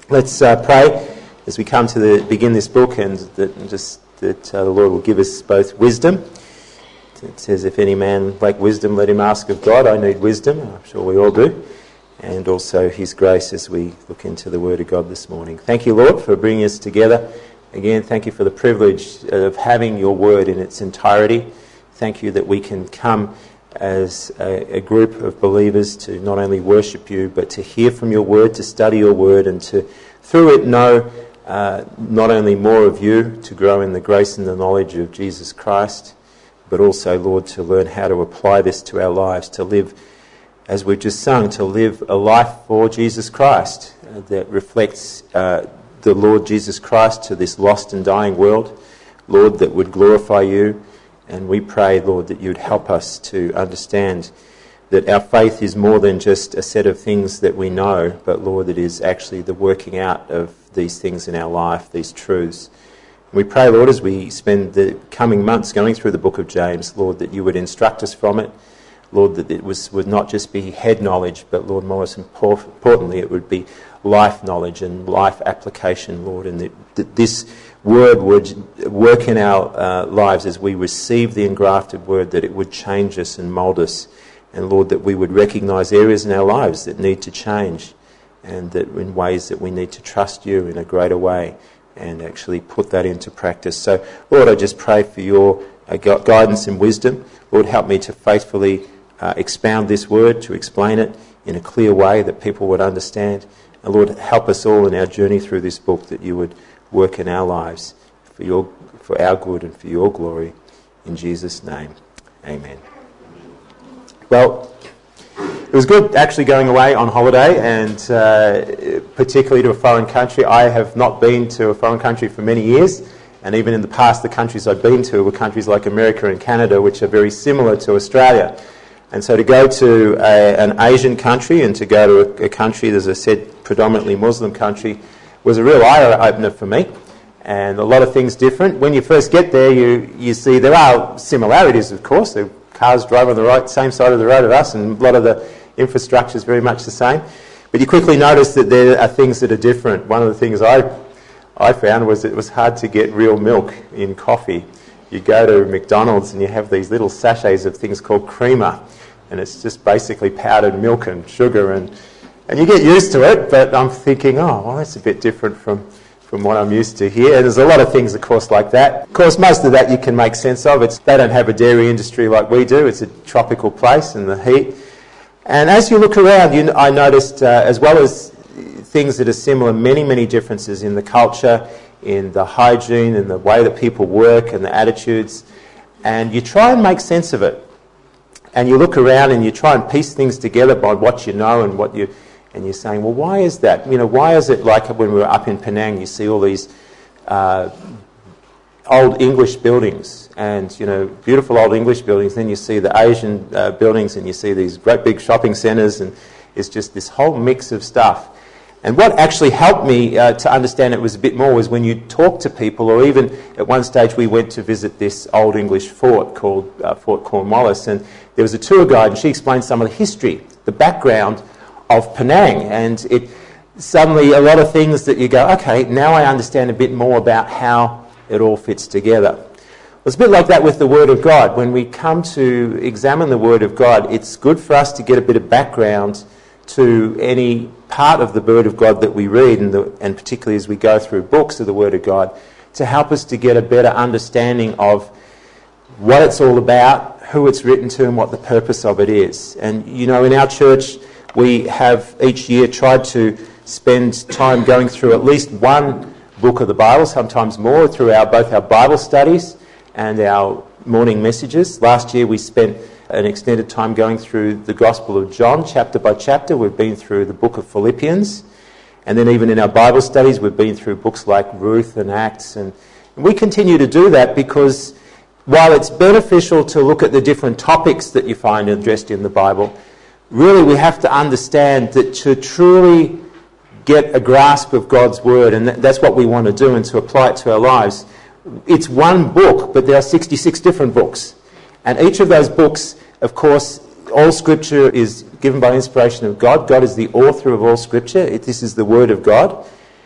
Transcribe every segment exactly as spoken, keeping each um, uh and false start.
Let's uh, pray as we come to the, begin this book, and that just that uh, the Lord will give us both wisdom. It says, if any man lack wisdom, let him ask of God. I need wisdom, I'm sure we all do. And also his grace as we look into the Word of God this morning. Thank you, Lord, for bringing us together. Again, thank you for the privilege of having your Word in its entirety. Thank you that we can come as a, a group of believers to not only worship you, but to hear from your Word, to study your Word, and to, through it, know uh, not only more of you, to grow in the grace and the knowledge of Jesus Christ, but also, Lord, to learn how to apply this to our lives, to live, as we've just sung, to live a life for Jesus Christ uh, that reflects uh, the Lord Jesus Christ to this lost and dying world, Lord, that would glorify you. And we pray, Lord, that you'd help us to understand that our faith is more than just a set of things that we know, but, Lord, it is actually the working out of these things in our life, these truths. We pray, Lord, as we spend the coming months going through the book of James, Lord, that you would instruct us from it. Lord, that it was, would not just be head knowledge, but, Lord, most importantly, it would be life knowledge and life application, Lord, and that, that this word would work in our uh, lives as we receive the engrafted word, that it would change us and mould us. And, Lord, that we would recognise areas in our lives that need to change, and that in ways that we need to trust you in a greater way and actually put that into practice. So, Lord, I just pray for your uh, guidance and wisdom. Lord, help me to faithfully uh, expound this word, to explain it in a clear way that people would understand. And, Lord, help us all in our journey through this book, that you would work in our lives for your, for our good and for your glory. In Jesus' name, amen. Well, it was good actually going away on holiday, and uh, particularly to a foreign country. I have not been to a foreign country for many years, and even in the past the countries I've been to were countries like America and Canada, which are very similar to Australia. And so to go to a, an Asian country and to go to a, a country, as I said, predominantly Muslim country, was a real eye-opener for me, and a lot of things different. When you first get there, you, you see there are similarities, of course. The cars drive on the right, same side of the road as us, and a lot of the infrastructure is very much the same. But you quickly notice that there are things that are different. One of the things I I found was it was hard to get real milk in coffee. You go to McDonald's and you have these little sachets of things called creamer, and it's just basically powdered milk and sugar, and And you get used to it, but I'm thinking, oh, well, that's a bit different from, from what I'm used to here. And there's a lot of things, of course, like that. Of course, most of that you can make sense of. It's, they don't have a dairy industry like we do. It's a tropical place and the heat. And as you look around, you, I noticed, uh, as well as things that are similar, many, many differences in the culture, in the hygiene, in the way that people work and the attitudes. And you try and make sense of it. And you look around and you try and piece things together by what you know and what you... And you're saying, well, why is that? You know, why is it like when we were up in Penang, you see all these uh, old English buildings and, you know, beautiful old English buildings. Then you see the Asian uh, buildings and you see these great big shopping centres, and it's just this whole mix of stuff. And what actually helped me uh, to understand it was a bit more was when you talk to people, or even at one stage we went to visit this old English fort called uh, Fort Cornwallis, and there was a tour guide and she explained some of the history, the background of Penang, and it suddenly a lot of things that you go, okay, now I understand a bit more about how it all fits together. It's a bit like that with the Word of God. When we come to examine the Word of God, it's good for us to get a bit of background to any part of the Word of God that we read, and, the, and particularly as we go through books of the Word of God, to help us to get a better understanding of what it's all about, who it's written to, and what the purpose of it is. And, you know, in our church, we have each year tried to spend time going through at least one book of the Bible, sometimes more, through our both our Bible studies and our morning messages. Last year we spent an extended time going through the Gospel of John, chapter by chapter. We've been through the book of Philippians. And then even in our Bible studies, we've been through books like Ruth and Acts. And we continue to do that because while it's beneficial to look at the different topics that you find addressed in the Bible, really we have to understand that to truly get a grasp of God's Word, and that's what we want to do, and to apply it to our lives, it's one book, but there are sixty-six different books. And each of those books, of course, all Scripture is given by inspiration of God. God is the author of all Scripture. This is the Word of God.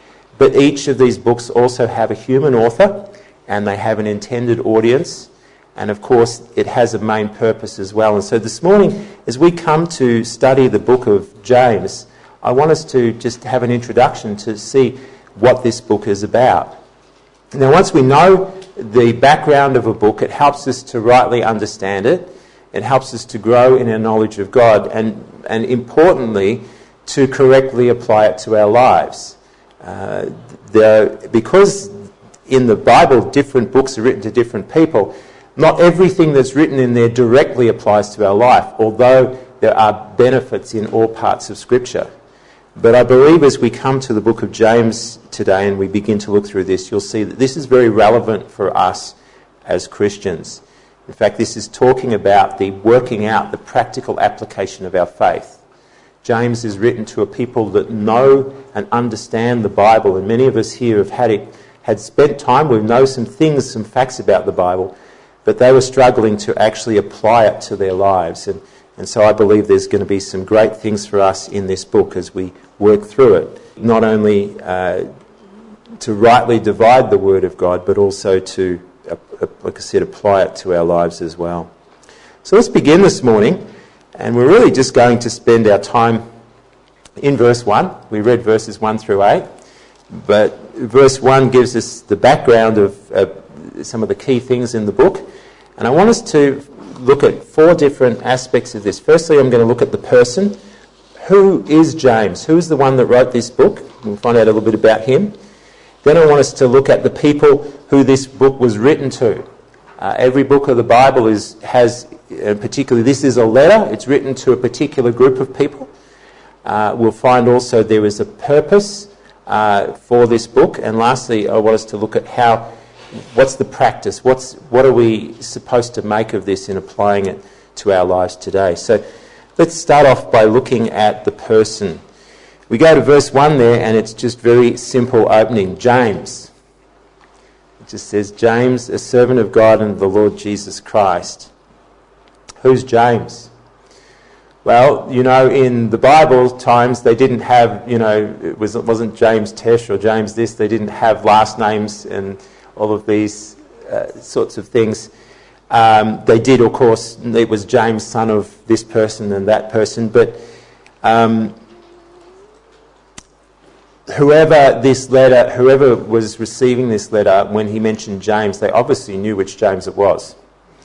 but each of these books also have a human author, and they have an intended audience, and of course it has a main purpose as well. And so this morning, as we come to study the book of James, I want us to just have an introduction to see what this book is about. Now, once we know the background of a book, it helps us to rightly understand it. It helps us to grow in our knowledge of God, and, and importantly, to correctly apply it to our lives. Uh, the, because in the Bible, different books are written to different people, not everything that's written in there directly applies to our life, although there are benefits in all parts of Scripture. But I believe as we come to the book of James today and we begin to look through this, you'll see that this is very relevant for us as Christians. In fact, this is talking about the working out, the practical application of our faith. James is written to a people that know and understand the Bible, and many of us here have had it, had spent time, we know some things, some facts about the Bible, but they were struggling to actually apply it to their lives. And, and so I believe there's going to be some great things for us in this book as we work through it. Not only uh, to rightly divide the Word of God, but also to, uh, uh, like I said, apply it to our lives as well. So let's begin this morning, and we're really just going to spend our time in verse one. We read verses one through eight, but verse one gives us the background of uh, some of the key things in the book. And I want us to look at four different aspects of this. Firstly, I'm going to look at the person. Who is James? Who is the one that wrote this book? We'll find out a little bit about him. Then I want us to look at the people who this book was written to. Uh, every book of the Bible is has, uh, particularly this is a letter. It's written to a particular group of people. Uh, we'll find also there is a purpose uh, for this book. And lastly, I want us to look at how, what's the practice? What's what are we supposed to make of this in applying it to our lives today? So let's start off by looking at the person. We go to verse one there, and it's just very simple opening. James. It just says, James, a servant of God and the Lord Jesus Christ. Who's James? Well, you know, in the Bible times, they didn't have, you know, it, was, it wasn't James Tesh or James this. They didn't have last names and all of these uh, sorts of things. Um, they did, of course, it was James, son of this person and that person, but um, whoever this letter, whoever was receiving this letter, when he mentioned James, they obviously knew which James it was.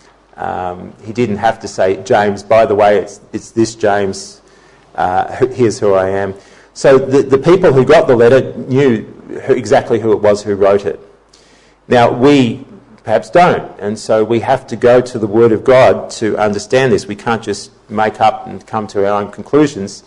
Um, he didn't have to say, James, by the way, it's, it's this James, uh, here's who I am. So the, the people who got the letter knew who, exactly who it was who wrote it. Now, we perhaps don't, and so we have to go to the Word of God to understand this. We can't just make up and come to our own conclusions.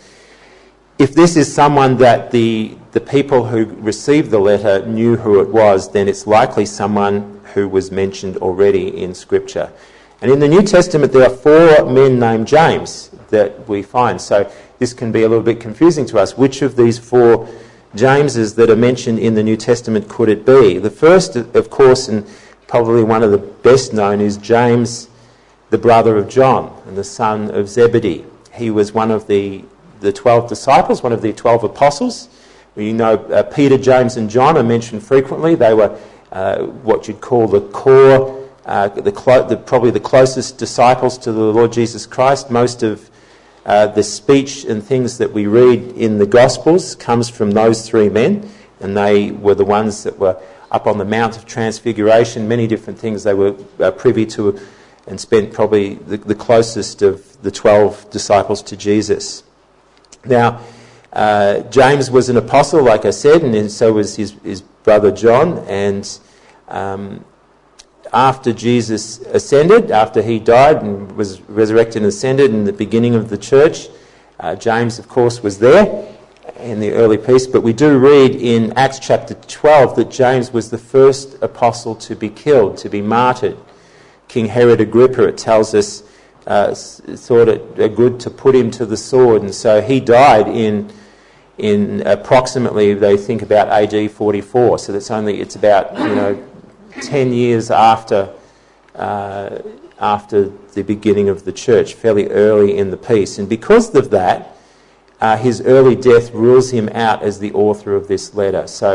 If this is someone that the, the people who received the letter knew who it was, then it's likely someone who was mentioned already in Scripture. And in the New Testament, there are four men named James that we find. So this can be a little bit confusing to us. Which of these four Jameses that are mentioned in the New Testament could it be? The first, of course, and probably one of the best known, is James, the brother of John and the son of Zebedee. He was one of the, the twelve disciples, one of the twelve apostles. You know, uh, Peter, James and John are mentioned frequently. They were uh, what you'd call the core, uh, the, clo- the probably the closest disciples to the Lord Jesus Christ. Most of uh, the speech and things that we read in the Gospels comes from those three men, and they were the ones that were up on the Mount of Transfiguration, many different things they were uh, privy to, and spent probably the, the closest of the twelve disciples to Jesus. Now, uh, James was an apostle, like I said, and so was his, his brother John. And um, after Jesus ascended, after he died and was resurrected and ascended in the beginning of the church, uh, James, of course, was there in the early piece, but we do read in Acts chapter twelve that James was the first apostle to be killed, to be martyred. King Herod Agrippa, it tells us, uh, thought it good to put him to the sword, and so he died in in approximately, they think, about A D forty-four. So that's only it's about you know ten years after uh, after the beginning of the church, fairly early in the piece, and because of that, Uh, his early death rules him out as the author of this letter. So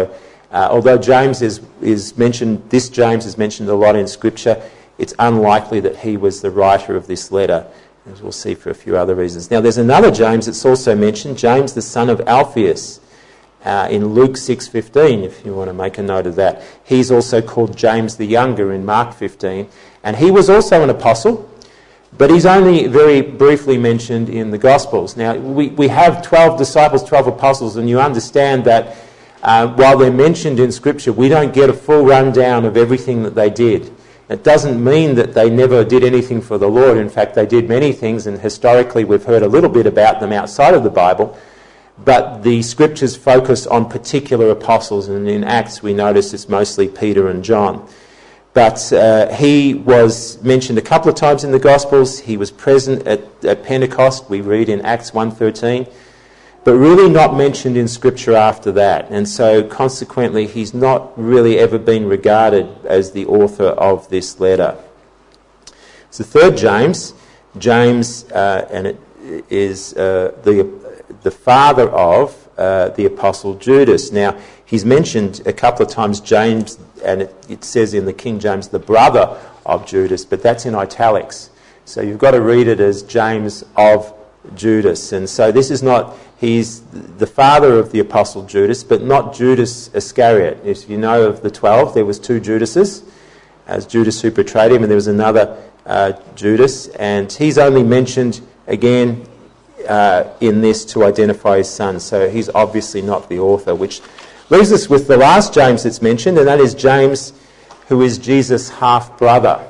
Uh, although James is, is mentioned, this James is mentioned a lot in Scripture, it's unlikely that he was the writer of this letter, as we'll see for a few other reasons. Now there's another James that's also mentioned, James the son of Alphaeus, uh, in Luke six fifteen, if you want to make a note of that. He's also called James the Younger in Mark fifteen, and he was also an apostle, but he's only very briefly mentioned in the Gospels. Now we, we have twelve disciples, twelve apostles, and you understand that uh, while they're mentioned in Scripture, we don't get a full rundown of everything that they did. It doesn't mean that they never did anything for the Lord. In fact, they did many things, and historically we've heard a little bit about them outside of the Bible. But the Scriptures focus on particular apostles, and in Acts we notice it's mostly Peter and John. But uh, he was mentioned a couple of times in the Gospels. He was present at, at Pentecost, we read in Acts one thirteen. But really not mentioned in Scripture after that. And so consequently he's not really ever been regarded as the author of this letter. It's the third James, James, uh, and it is uh, the, the father of uh, the Apostle Judas. Now he's mentioned a couple of times James, and it, it says in the King James, the brother of Judas, but that's in italics. So you've got to read it as James of Judas. And so this is not, he's the father of the Apostle Judas, but not Judas Iscariot. If you know of the twelve, there was two Judases, as Judas who betrayed him, and there was another uh, Judas, and he's only mentioned again uh, in this to identify his son. So he's obviously not the author, which leaves us with the last James that's mentioned, and that is James, who is Jesus' half-brother.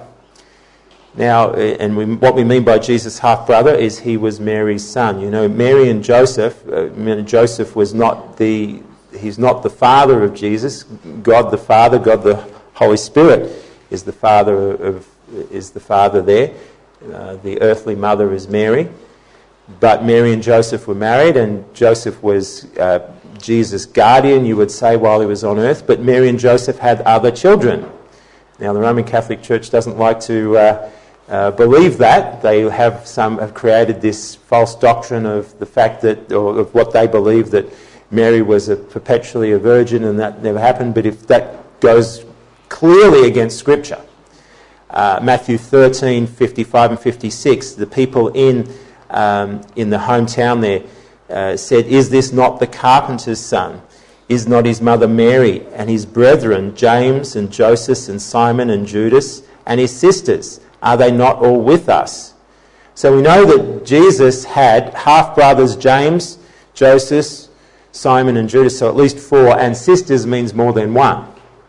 Now, and we, what we mean by Jesus' half-brother is he was Mary's son. You know, Mary and Joseph, uh, Joseph was not the, he's not the father of Jesus. God the Father, God the Holy Spirit is the father of, is the father there. Uh, the earthly mother is Mary. But Mary and Joseph were married, and Joseph was uh, Jesus' guardian, you would say, while he was on earth. But Mary and Joseph had other children. Now, the Roman Catholic Church doesn't like to Uh, Uh, believe that. They have some have created this false doctrine of the fact that, or of what they believe, that Mary was a perpetually a virgin and that never happened. But if that goes clearly against Scripture, uh, Matthew thirteen fifty-five and fifty-six, the people in um, in the hometown there uh, said, "Is this not the carpenter's son? Is not his mother Mary and his brethren James and Joseph and Simon and Judas and his sisters? Are they not all with us?" So we know that Jesus had half-brothers James, Joseph, Simon and Judas, so at least four, and sisters means more than one.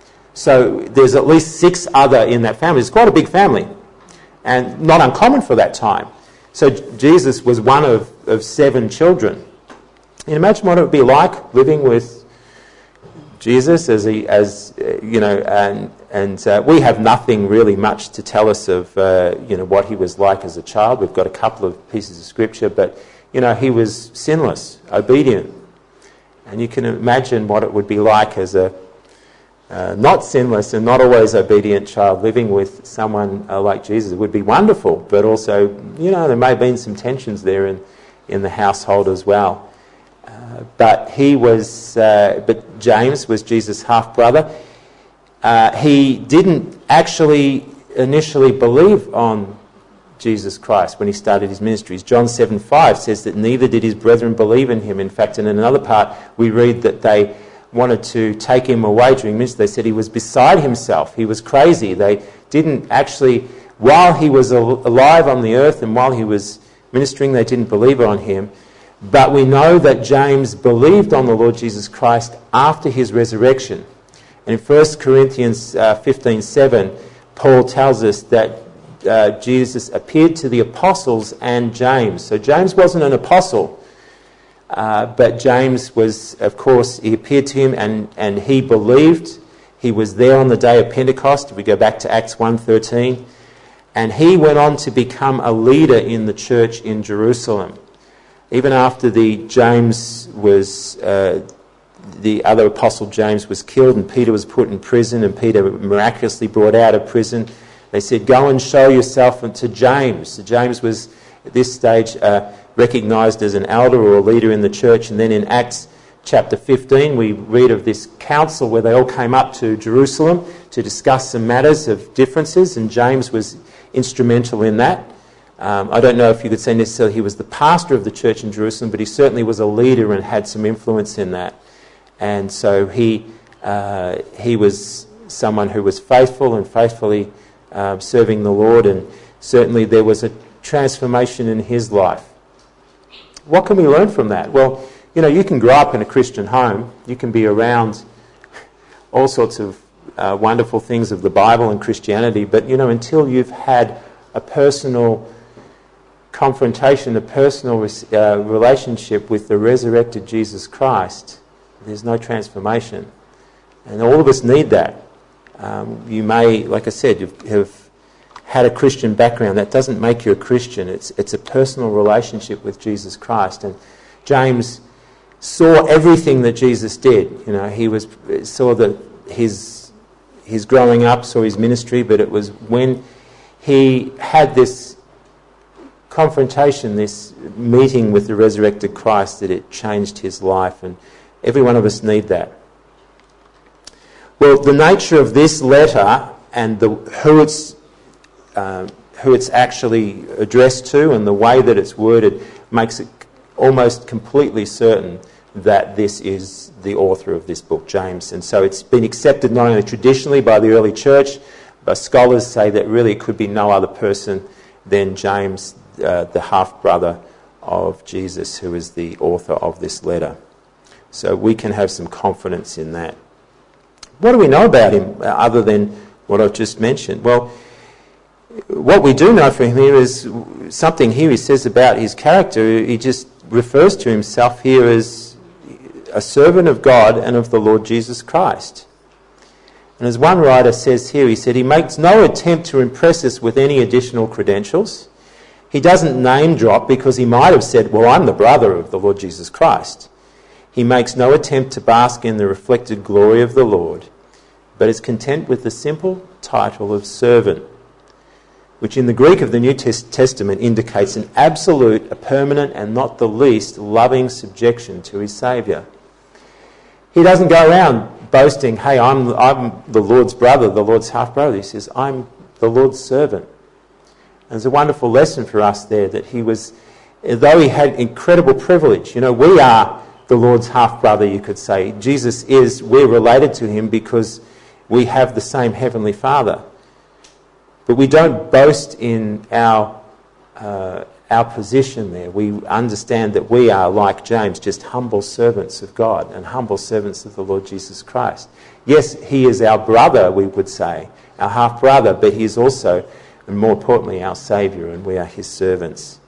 So there's at least six other in that family. It's quite a big family, and not uncommon for that time. So Jesus was one of, of seven children. Can you imagine what it would be like living with Jesus as he, as uh, you know, and and uh, we have nothing really much to tell us of uh, you know what he was like as a child. We've got a couple of pieces of scripture, but you know he was sinless, obedient, and you can imagine what it would be like as a uh, not sinless and not always obedient child living with someone uh, like Jesus. It would be wonderful, but also you know there may have been some tensions there in in the household as well. Uh, but he was, uh, but James was Jesus' half-brother. Uh, he didn't actually initially believe on Jesus Christ when he started his ministries. John seven five says that neither did his brethren believe in him. In fact, in another part, we read that they wanted to take him away during ministry. They said he was beside himself. He was crazy. They didn't actually, while he was al- alive on the earth and while he was ministering, they didn't believe on him. But we know that James believed on the Lord Jesus Christ after his resurrection. And in First Corinthians uh, fifteen seven, Paul tells us that uh, Jesus appeared to the apostles and James. So James wasn't an apostle, uh, but James was, of course, he appeared to him and, and he believed. He was there on the day of Pentecost. If we go back to Acts one thirteen. And he went on to become a leader in the church in Jerusalem. Even after the James was, uh, the other apostle James was killed and Peter was put in prison and Peter miraculously brought out of prison, they said, "Go and show yourself to James." So James was at this stage uh, recognised as an elder or a leader in the church, and then in Acts chapter fifteen, we read of this council where they all came up to Jerusalem to discuss some matters of differences, and James was instrumental in that. Um, I don't know if you could say necessarily he was the pastor of the church in Jerusalem, but he certainly was a leader and had some influence in that. And so he uh, he was someone who was faithful and faithfully uh, serving the Lord, and certainly there was a transformation in his life. What can we learn from that? Well, you know, you can grow up in a Christian home, you can be around all sorts of uh, wonderful things of the Bible and Christianity, but, you know, until you've had a personal confrontation, a personal uh, relationship with the resurrected Jesus Christ, there's no transformation. And all of us need that. Um, you may, like I said, you've, have had a Christian background. That doesn't make you a Christian. It's it's a personal relationship with Jesus Christ. And James saw everything that Jesus did. You know, he was saw that his his growing up, saw his ministry, but it was when he had this confrontation, this meeting with the resurrected Christ, that it changed his life, and every one of us need that. Well, the nature of this letter and the who it's uh, who it's actually addressed to and the way that it's worded makes it almost completely certain that this is the author of this book, James. And so it's been accepted not only traditionally by the early church, but scholars say that really it could be no other person than James, uh, the half-brother of Jesus, who is the author of this letter. So we can have some confidence in that. What do we know about him uh, other than what I've just mentioned? Well, what we do know from him here is something here he says about his character. He just refers to himself here as a servant of God and of the Lord Jesus Christ. And as one writer says here, he said, he makes no attempt to impress us with any additional credentials. He doesn't name drop because he might have said, well, I'm the brother of the Lord Jesus Christ. He makes no attempt to bask in the reflected glory of the Lord, but is content with the simple title of servant, which in the Greek of the New Testament indicates an absolute, a permanent, and not the least loving subjection to his Saviour. He doesn't go around boasting, hey, I'm, I'm the Lord's brother, the Lord's half-brother. He says, I'm the Lord's servant. And there's a wonderful lesson for us there that he was, though he had incredible privilege, you know, we are the Lord's half-brother, you could say. Jesus is, we're related to him because we have the same Heavenly Father. But we don't boast in our uh, our position there. We understand that we are, like James, just humble servants of God and humble servants of the Lord Jesus Christ. Yes, he is our brother, we would say, our half-brother, but he is also, and more importantly, our Saviour, and we are his servants.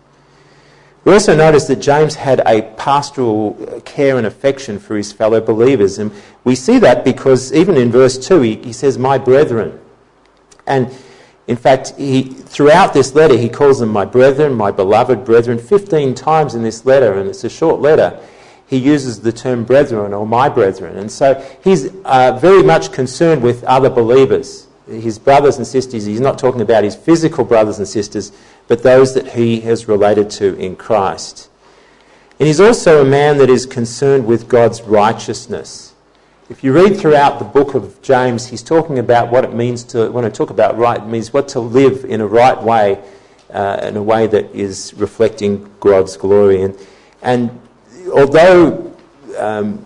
We also notice that James had a pastoral care and affection for his fellow believers, and we see that because even in verse two he, he says, my brethren. And in fact, he, throughout this letter, he calls them my brethren, my beloved brethren. fifteen times in this letter, and it's a short letter, he uses the term brethren or my brethren. And so he's uh, very much concerned with other believers, his brothers and sisters. He's not talking about his physical brothers and sisters, but those that he has related to in Christ. And he's also a man that is concerned with God's righteousness. If you read throughout the book of James, he's talking about what it means to, when I talk about right, it means what to live in a right way, uh, in a way that is reflecting God's glory. And, and although um,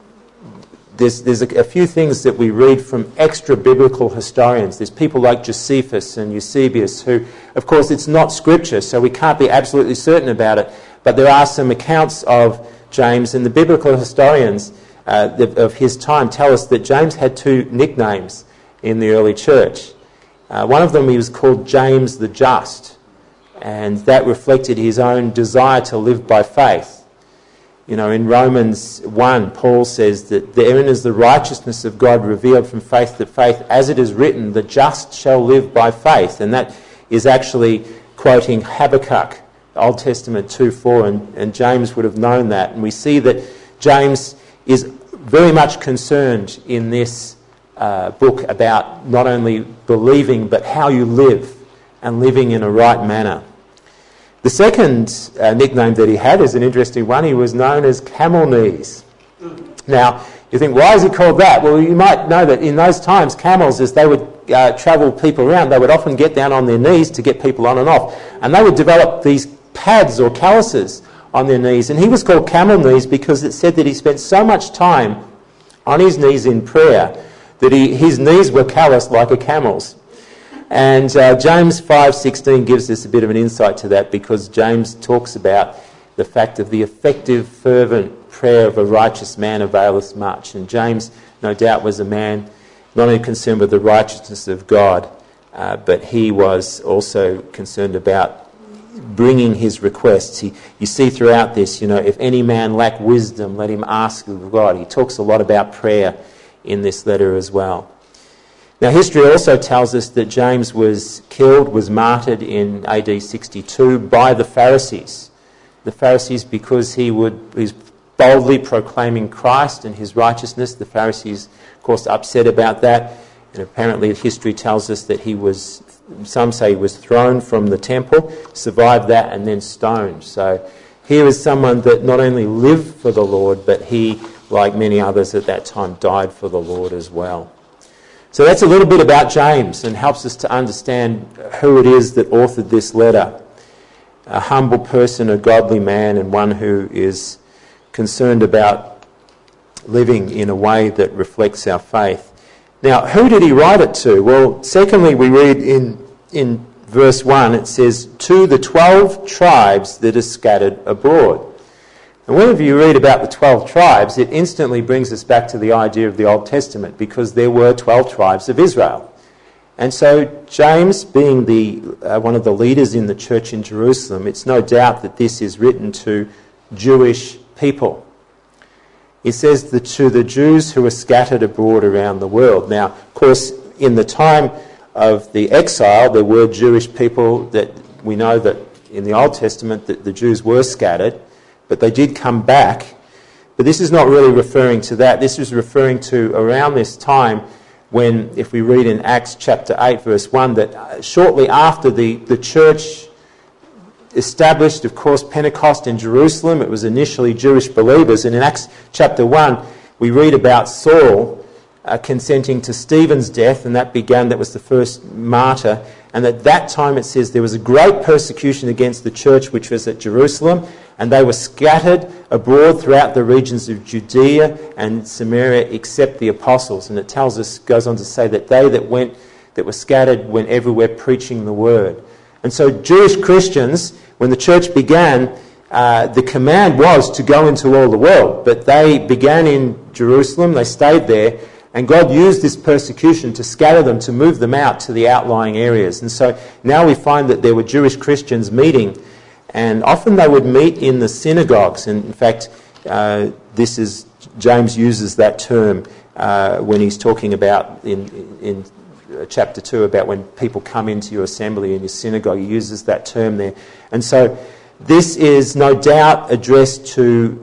there's, there's a, a few things that we read from extra-biblical historians, there's people like Josephus and Eusebius who, of course, it's not scripture, so we can't be absolutely certain about it, but there are some accounts of James, and the biblical historians Uh, of his time tell us that James had two nicknames in the early church. Uh, one of them, he was called James the Just, and that reflected his own desire to live by faith. You know, in Romans one, Paul says that therein is the righteousness of God revealed from faith to faith, as it is written, the just shall live by faith. And that is actually quoting Habakkuk, Old Testament two four, and, and James would have known that. And we see that James is very much concerned in this uh, book about not only believing but how you live and living in a right manner. The second uh, nickname that he had is an interesting one. He was known as Camel Knees. Now, you think, why is it called that? Well, you might know that in those times, camels, as they would uh, travel people around, they would often get down on their knees to get people on and off. And they would develop these pads or calluses on their knees. And he was called Camel Knees because it said that he spent so much time on his knees in prayer that he, his knees were calloused like a camel's. And uh, James five sixteen gives us a bit of an insight to that, because James talks about the fact of the effective, fervent prayer of a righteous man availeth much. And James, no doubt, was a man not only concerned with the righteousness of God, uh, but he was also concerned about bringing his requests. He, you see throughout this, you know, if any man lack wisdom, let him ask of God. He talks a lot about prayer in this letter as well. Now, history also tells us that James was killed, was martyred in A D sixty-two by the Pharisees. The Pharisees, because he would he's boldly proclaiming Christ and his righteousness. The Pharisees, of course, upset about that. And apparently history tells us that he was, some say he was thrown from the temple, survived that, and then stoned. So here is someone that not only lived for the Lord, but he, like many others at that time, died for the Lord as well. So that's a little bit about James, and helps us to understand who it is that authored this letter. A humble person, a godly man, and one who is concerned about living in a way that reflects our faith. Now, who did he write it to? Well, secondly, we read in, in verse one, it says, to the twelve tribes that are scattered abroad. And whenever you read about the twelve tribes, it instantly brings us back to the idea of the Old Testament, because there were twelve tribes of Israel. And so James, being the uh, one of the leaders in the church in Jerusalem, it's no doubt that this is written to Jewish people. He says that to the Jews who are scattered abroad around the world. Now, of course, in the time of the exile, there were Jewish people that we know that in the Old Testament that the Jews were scattered, but they did come back. But this is not really referring to that. This is referring to around this time when, if we read in Acts chapter eight, verse one, that shortly after the, the church established, of course, Pentecost in Jerusalem, it was initially Jewish believers. And in Acts chapter one, we read about Saul uh, consenting to Stephen's death, and that began, that was the first martyr. And at that time, it says there was a great persecution against the church which was at Jerusalem, and they were scattered abroad throughout the regions of Judea and Samaria except the apostles. And it tells us, goes on to say that they that went, that were scattered went everywhere preaching the word. And so Jewish Christians, when the church began, uh, the command was to go into all the world. But they began in Jerusalem, they stayed there, and God used this persecution to scatter them, to move them out to the outlying areas. And so now we find that there were Jewish Christians meeting, and often they would meet in the synagogues. And in fact, uh, this is, James uses that term uh, when he's talking about in, in chapter two about when people come into your assembly in your synagogue. He uses that term there. And so this is no doubt addressed to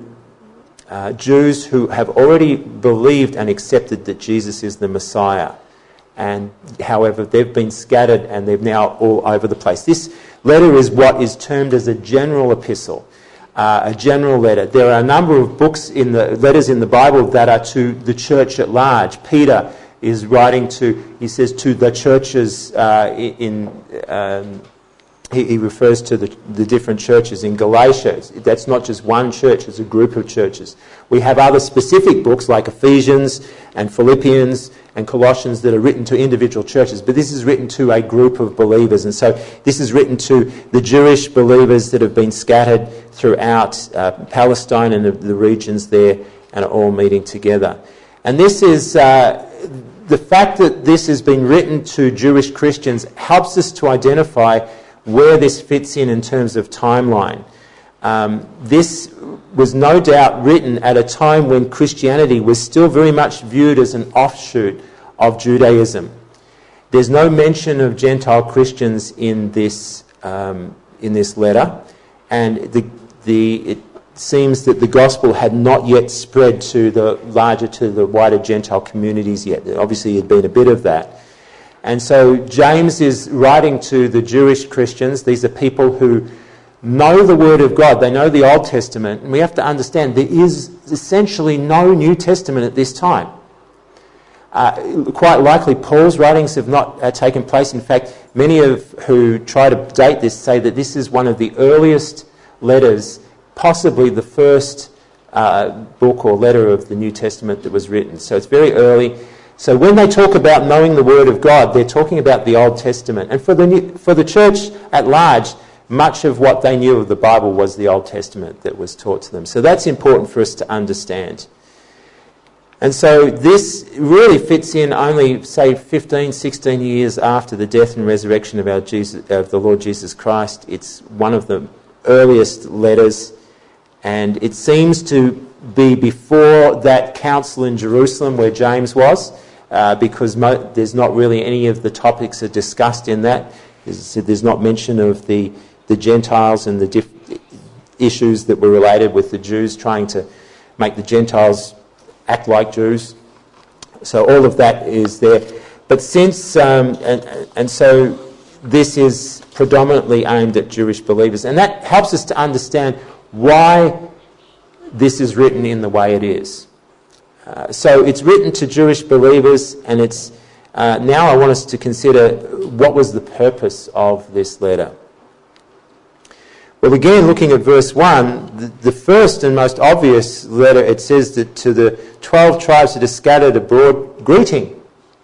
uh, Jews who have already believed and accepted that Jesus is the Messiah. And however, they've been scattered and they're now all over the place. This letter is what is termed as a general epistle, uh, a general letter. There are a number of books in the letters in the Bible that are to the church at large. Peter is writing to, he says, to the churches uh, in, um, he, he refers to the, the different churches in Galatia. That's not just one church, it's a group of churches. We have other specific books like Ephesians and Philippians and Colossians that are written to individual churches, but this is written to a group of believers. And so this is written to the Jewish believers that have been scattered throughout uh, Palestine and the, the regions there and are all meeting together. And this is, uh, the fact that this has been written to Jewish Christians helps us to identify where this fits in in terms of timeline. Um, this was no doubt written at a time when Christianity was still very much viewed as an offshoot of Judaism. There's no mention of Gentile Christians in this um, in this letter, and the the it seems that the gospel had not yet spread to the larger, to the wider Gentile communities yet. Obviously, there had been a bit of that. And so James is writing to the Jewish Christians. These are people who know the Word of God. They know the Old Testament. And we have to understand there is essentially no New Testament at this time. Uh, quite likely Paul's writings have not uh, taken place. In fact, many of who try to date this say that this is one of the earliest letters, possibly the first uh, book or letter of the New Testament that was written. So it's very early. So when they talk about knowing the Word of God, they're talking about the Old Testament. And for the new, for the church at large, much of what they knew of the Bible was the Old Testament that was taught to them. So that's important for us to understand. And so this really fits in only, say, fifteen, sixteen years after the death and resurrection of our Jesus, of the Lord Jesus Christ. It's one of the earliest letters, and it seems to be before that council in Jerusalem where James was, uh, because mo- there's not really any of the topics are discussed in that. As I said, there's not mention of the, the Gentiles and the diff- issues that were related with the Jews trying to make the Gentiles act like Jews. So all of that is there. But since, um, and, and so this is predominantly aimed at Jewish believers. And that helps us to understand why this is written in the way it is. Uh, so it's written to Jewish believers, and it's uh, now I want us to consider what was the purpose of this letter. Well, again, looking at verse one, the, the first and most obvious letter, it says that to the twelve tribes that are scattered abroad, greeting.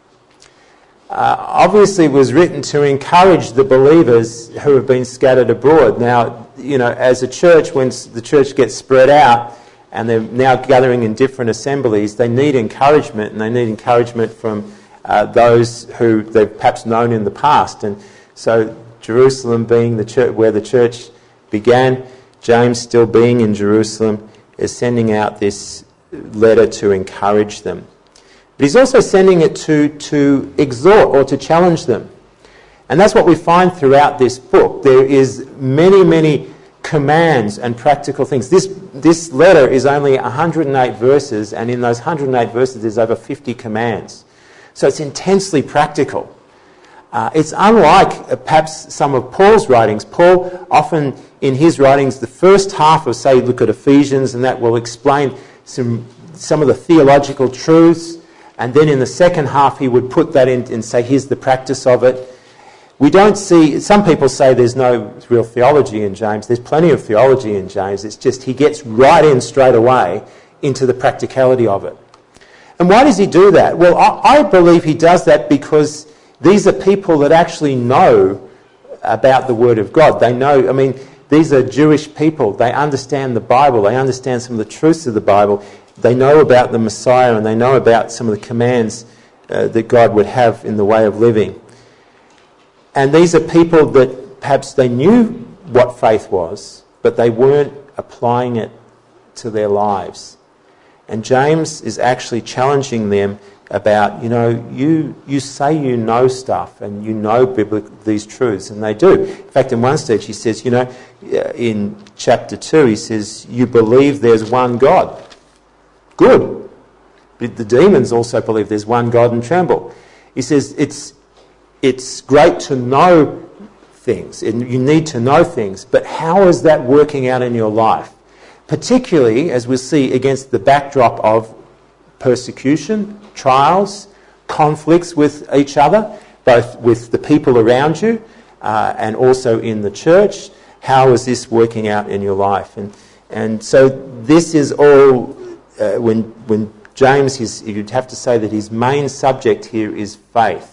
Uh, obviously, it was written to encourage the believers who have been scattered abroad. Now, you know, as a church, when the church gets spread out and they're now gathering in different assemblies, they need encouragement, and they need encouragement from uh, those who they've perhaps known in the past. And so, Jerusalem being the church where the church began, James still being in Jerusalem, is sending out this letter to encourage them. But he's also sending it to, to exhort or to challenge them. And that's what we find throughout this book. There is many, many commands and practical things. This, this letter is only one hundred eight verses, and in those one hundred eight verses there's over fifty commands. So it's intensely practical. Uh, it's unlike uh, perhaps some of Paul's writings. Paul often in his writings, the first half of, say, look at Ephesians, and that will explain some some of the theological truths, and then in the second half he would put that in and say, here's the practice of it. We don't see, some people say there's no real theology in James. There's plenty of theology in James. It's just he gets right in straight away into the practicality of it. And why does he do that? Well, I, I believe he does that because these are people that actually know about the Word of God. They know, I mean, these are Jewish people. They understand the Bible. They understand some of the truths of the Bible. They know about the Messiah, and they know about some of the commands uh, that God would have in the way of living. And these are people that perhaps they knew what faith was, but they weren't applying it to their lives. And James is actually challenging them about, you know, you you say you know stuff and you know biblical, these truths, and they do. In fact, in one stage he says, you know, in chapter two, he says, you believe there's one God. Good. But the demons also believe there's one God and tremble. He says, it's it's great to know things, and you need to know things, but how is that working out in your life? Particularly, as we'll see, against the backdrop of persecution, trials, conflicts with each other, both with the people around you uh, and also in the church. How is this working out in your life? And and so this is all, uh, when when James, his, you'd have to say that his main subject here is faith.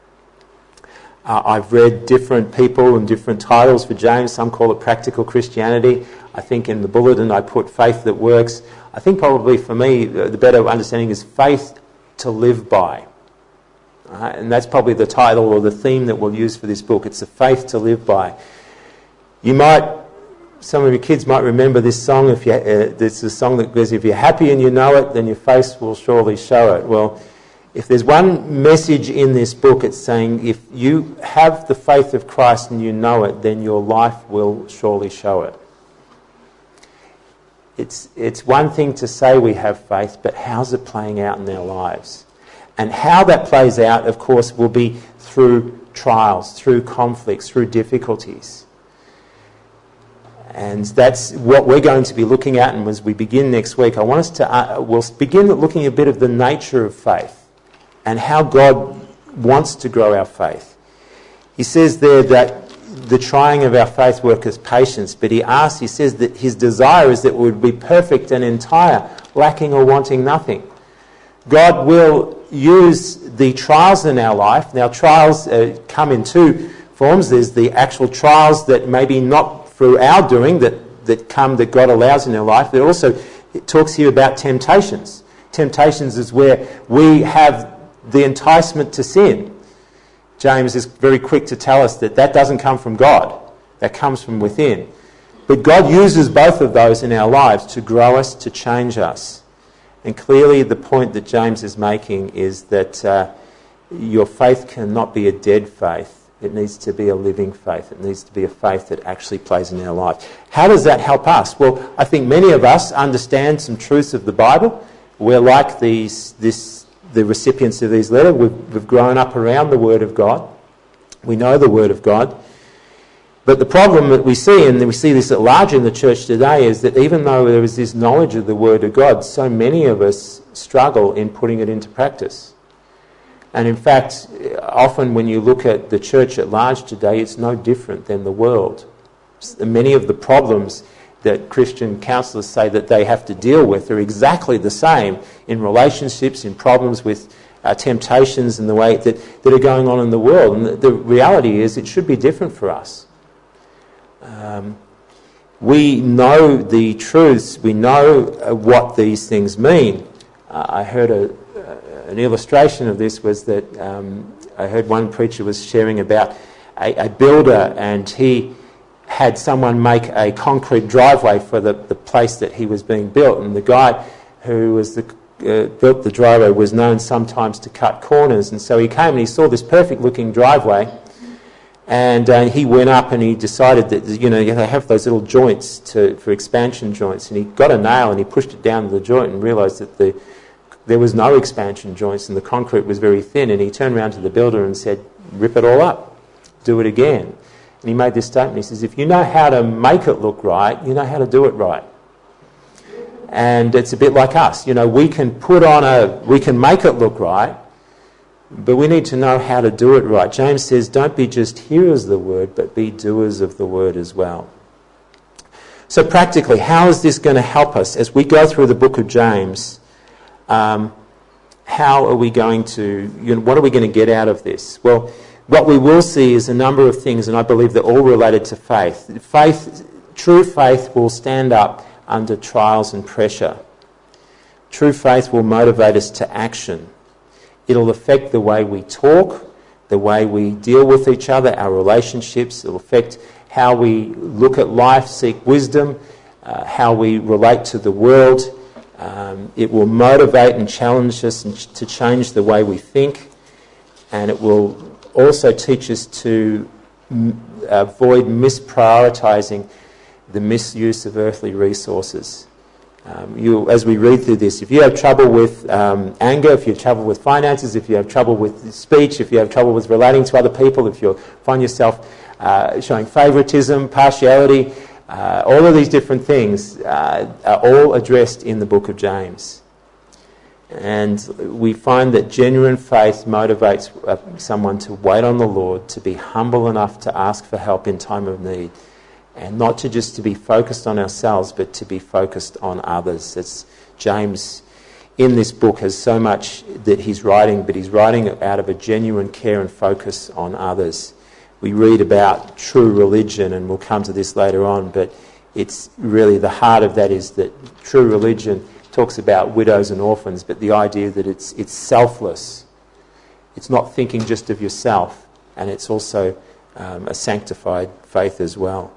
Uh, I've read different people and different titles for James. Some call it practical Christianity. I think in the bulletin I put faith that works. I think probably for me the better understanding is faith to live by. Uh, and that's probably the title or the theme that we'll use for this book. It's a faith to live by. You might, some of your kids might remember this song. If you, uh, it's a song that goes, if you're happy and you know it, then your face will surely show it. Well, if there's one message in this book, it's saying if you have the faith of Christ and you know it, then your life will surely show it. It's it's one thing to say we have faith, but how's it playing out in our lives? And how that plays out, of course, will be through trials, through conflicts, through difficulties. And that's what we're going to be looking at. And as we begin next week, I want us to uh, we'll begin looking at a bit of the nature of faith and how God wants to grow our faith. He says there that the trying of our faith worketh patience, but he asks, he says that his desire is that we would be perfect and entire, lacking or wanting nothing. God will use the trials in our life. Now, trials uh, come in two forms. There's the actual trials that maybe not through our doing, that, that come, that God allows in our life. But also, it talks here about temptations. Temptations is where we have the enticement to sin. James is very quick to tell us that that doesn't come from God. That comes from within. But God uses both of those in our lives to grow us, to change us. And clearly the point that James is making is that uh, your faith cannot be a dead faith. It needs to be a living faith. It needs to be a faith that actually plays in our life. How does that help us? Well, I think many of us understand some truths of the Bible. We're like these, this, the recipients of these letters. We've, we've grown up around the Word of God. We know the Word of God. But the problem that we see, and we see this at large in the church today, is that even though there is this knowledge of the Word of God, so many of us struggle in putting it into practice. And in fact, often when you look at the church at large today, it's no different than the world. Many of the problems that Christian counsellors say that they have to deal with are exactly the same in relationships, in problems with uh, temptations and the way that, that are going on in the world. And the, the reality is it should be different for us. Um, we know the truths, we know uh, what these things mean. Uh, I heard a, uh, an illustration of this was that um, I heard one preacher was sharing about a, a builder, and he had someone make a concrete driveway for the, the place that he was being built, and the guy who was the, uh, built the driveway was known sometimes to cut corners, and so he came and he saw this perfect looking driveway. And uh, he went up and he decided that, you know, they have those little joints to, for expansion joints. And he got a nail and he pushed it down to the joint and realised that the, there was no expansion joints and the concrete was very thin. And he turned around to the builder and said, rip it all up, do it again. And he made this statement. He says, if you know how to make it look right, you know how to do it right. And it's a bit like us. You know, we can put on a, we can make it look right, but we need to know how to do it right. James says, don't be just hearers of the word, but be doers of the word as well. So practically, how is this going to help us as we go through the book of James? Um, how are we going to, you know, what are we going to get out of this? Well, what we will see is a number of things, and I believe they're all related to faith. Faith, true faith will stand up under trials and pressure. True faith will motivate us to action. It'll affect the way we talk, the way we deal with each other, our relationships. It'll affect how we look at life, seek wisdom, uh, how we relate to the world. Um, it will motivate and challenge us to change the way we think. And it will also teach us to m- avoid misprioritising the misuse of earthly resources. Um, you, as we read through this, if you have trouble with um, anger, if you have trouble with finances, if you have trouble with speech, if you have trouble with relating to other people, if you find yourself uh, showing favouritism, partiality, uh, all of these different things uh, are all addressed in the book of James. And we find that genuine faith motivates uh, someone to wait on the Lord, to be humble enough to ask for help in time of need, and not to just to be focused on ourselves, but to be focused on others. It's James in this book has so much that he's writing, but he's writing out of a genuine care and focus on others. We read about true religion, and we'll come to this later on, but it's really the heart of that is that true religion talks about widows and orphans, but the idea that it's it's selfless. It's not thinking just of yourself, and it's also um, a sanctified faith as well.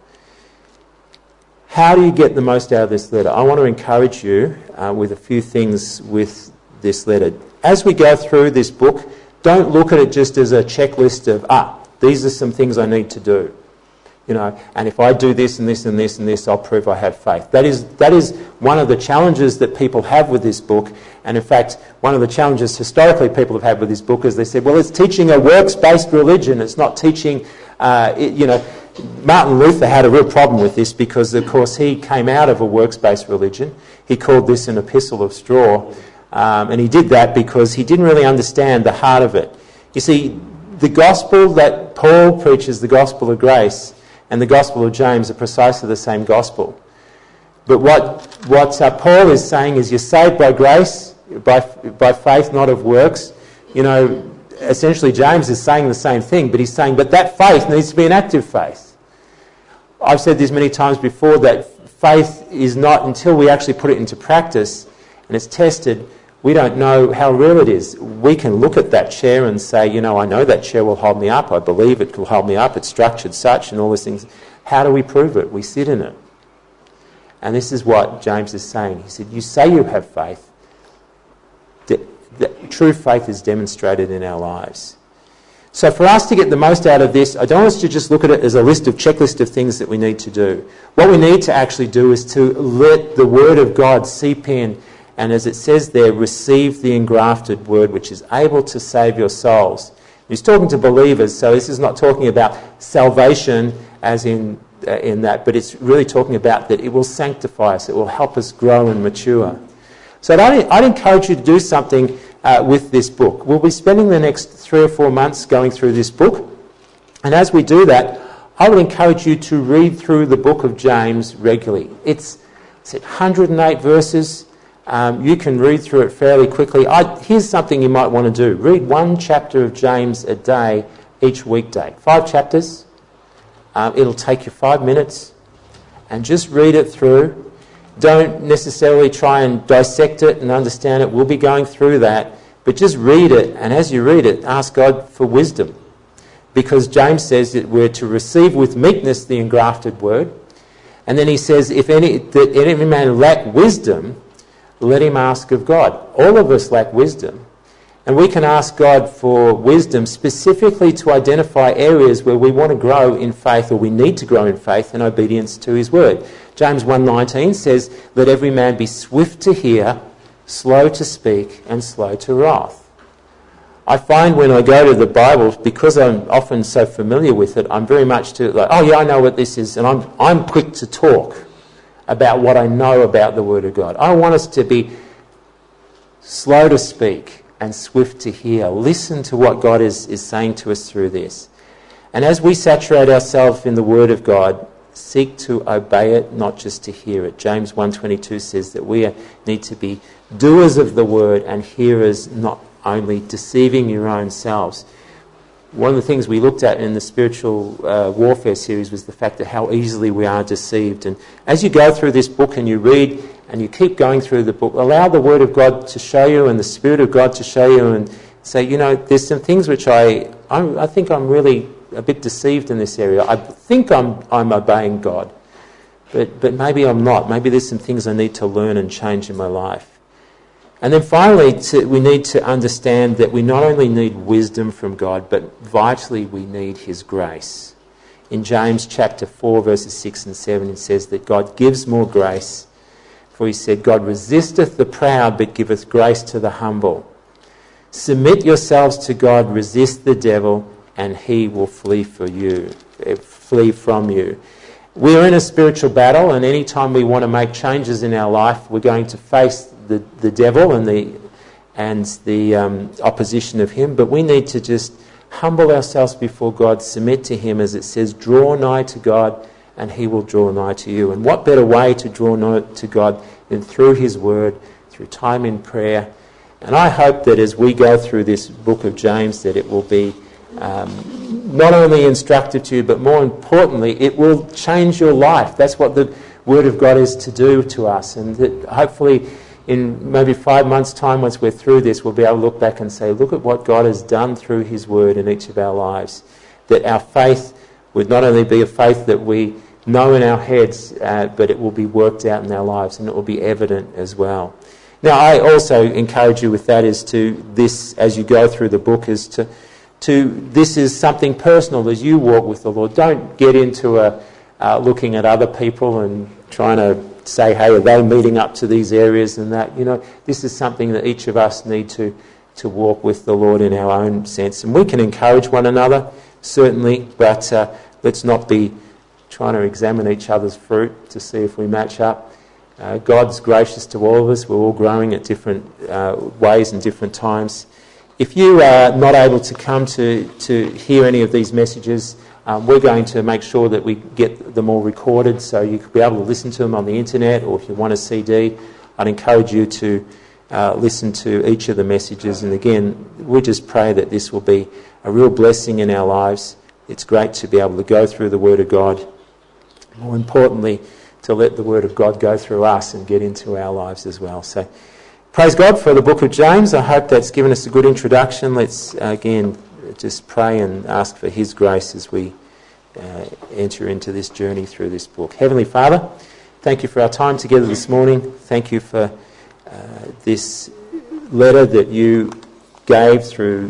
How do you get the most out of this letter? I want to encourage you uh, with a few things with this letter. As we go through this book, don't look at it just as a checklist of, ah, these are some things I need to do. You know, and if I do this and this and this and this, I'll prove I have faith. That is that is one of the challenges that people have with this book. And in fact, one of the challenges historically people have had with this book is they said, well, it's teaching a works-based religion. It's not teaching, uh, it, you know, Martin Luther had a real problem with this because, of course, he came out of a works-based religion. He called this an epistle of straw, um, and he did that because he didn't really understand the heart of it. You see, the gospel that Paul preaches, the gospel of grace, and the gospel of James are precisely the same gospel. But what what uh, Paul is saying is you're saved by grace, by by faith, not of works. You know, essentially James is saying the same thing, but he's saying, but that faith needs to be an active faith. I've said this many times before, that faith is not, until we actually put it into practice and it's tested, we don't know how real it is. We can look at that chair and say, you know, I know that chair will hold me up. I believe it will hold me up. It's structured such and all these things. How do we prove it? We sit in it. And this is what James is saying. He said, you say you have faith. The, the, true faith is demonstrated in our lives. So for us to get the most out of this, I don't want us to just look at it as a list of checklist of things that we need to do. What we need to actually do is to let the Word of God seep in, and as it says there, receive the engrafted Word which is able to save your souls. He's talking to believers, so this is not talking about salvation as in uh, in that, but it's really talking about that it will sanctify us, it will help us grow and mature. So I'd, I'd encourage you to do something uh, with this book. We'll be spending the next three or four months going through this book, and as we do that, I would encourage you to read through the book of James regularly. It's, it's one hundred eight verses. Um, you can read through it fairly quickly. I, here's something you might want to do. Read one chapter of James a day each weekday. Five chapters. Um, it'll take you five minutes. And just read it through. Don't necessarily try and dissect it and understand it. We'll be going through that. But just read it, and as you read it, ask God for wisdom. Because James says that we're to receive with meekness the engrafted word. And then he says, if any that any man lack wisdom, let him ask of God. All of us lack wisdom. And we can ask God for wisdom specifically to identify areas where we want to grow in faith, or we need to grow in faith and obedience to his word. James one nineteen says, let every man be swift to hear, slow to speak, and slow to wrath. I find when I go to the Bible, because I'm often so familiar with it, I'm very much to like, oh yeah, I know what this is, and I'm I'm quick to talk about what I know about the Word of God. I want us to be slow to speak and swift to hear. Listen to what God is, is saying to us through this. And as we saturate ourselves in the Word of God, seek to obey it, not just to hear it. James one twenty-two says that we need to be doers of the Word and hearers, not only deceiving your own selves. One of the things we looked at in the spiritual uh, warfare series was the fact that how easily we are deceived. And as you go through this book and you read and you keep going through the book, allow the Word of God to show you and the Spirit of God to show you, and say, you know, there's some things which I I'm, I think I'm really a bit deceived in this area. I think I'm I'm obeying God, but but maybe I'm not. Maybe there's some things I need to learn and change in my life. And then finally, to, we need to understand that we not only need wisdom from God, but vitally we need his grace. In James chapter four, verses six and seven, it says that God gives more grace. For he said, God resisteth the proud, but giveth grace to the humble. Submit yourselves to God, resist the devil, and he will flee for you, flee from you. We're in a spiritual battle, and any time we want to make changes in our life, we're going to face the, the devil and the and the um, opposition of him. But we need to just humble ourselves before God, submit to him, as it says, draw nigh to God, and he will draw nigh to you. And what better way to draw nigh to God than through his word, through time in prayer. And I hope that as we go through this book of James, that it will be um, not only instructive to you, but more importantly, it will change your life. That's what the Word of God is to do to us. And that hopefully in maybe five months' time, once we're through this, we'll be able to look back and say, look at what God has done through his Word in each of our lives. That our faith would not only be a faith that we know in our heads, uh, but it will be worked out in our lives, and it will be evident as well. Now, I also encourage you with that is to this, as you go through the book, is to to this is something personal as you walk with the Lord. Don't get into a uh, looking at other people and trying to say, hey, are they meeting up to these areas and that? You know, this is something that each of us need to to walk with the Lord in our own sense. And we can encourage one another, certainly, but uh, let's not be trying to examine each other's fruit to see if we match up. Uh, God's gracious to all of us. We're all growing at different uh, ways and different times. If you are not able to come to, to hear any of these messages, um, we're going to make sure that we get them all recorded so you could be able to listen to them on the internet, or if you want a C D, I'd encourage you to uh, listen to each of the messages. And again, we just pray that this will be a real blessing in our lives. It's great to be able to go through the Word of God. More importantly, to let the Word of God go through us and get into our lives as well. So, praise God for the book of James. I hope that's given us a good introduction. Let's, uh, again, just pray and ask for His grace as we uh, enter into this journey through this book. Heavenly Father, thank you for our time together this morning. Thank you for uh, this letter that you gave through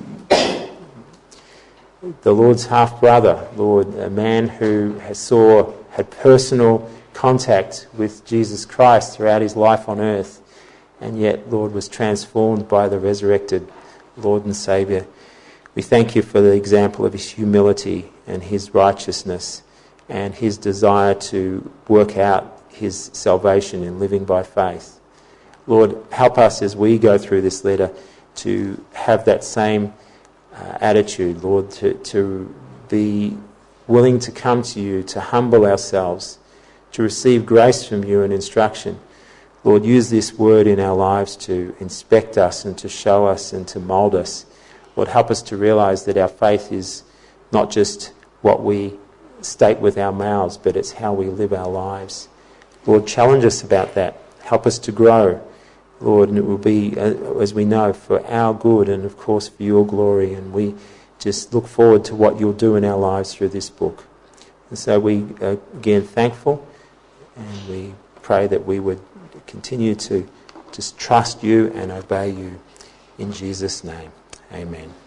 the Lord's half-brother, Lord, a man who has saw, had personal contact with Jesus Christ throughout his life on earth, and yet, Lord, was transformed by the resurrected Lord and Saviour. We thank you for the example of his humility and his righteousness and his desire to work out his salvation in living by faith. Lord, help us as we go through this letter to have that same uh, attitude, Lord, to, to be willing to come to you, to humble ourselves, to receive grace from you and instruction. Lord, use this word in our lives to inspect us and to show us and to mould us. Lord, help us to realise that our faith is not just what we state with our mouths, but it's how we live our lives. Lord, challenge us about that. Help us to grow, Lord, and it will be, as we know, for our good and, of course, for your glory. And we just look forward to what you'll do in our lives through this book. And so we are, again, thankful, and we pray that we would continue to just trust you and obey you in Jesus' name. Amen.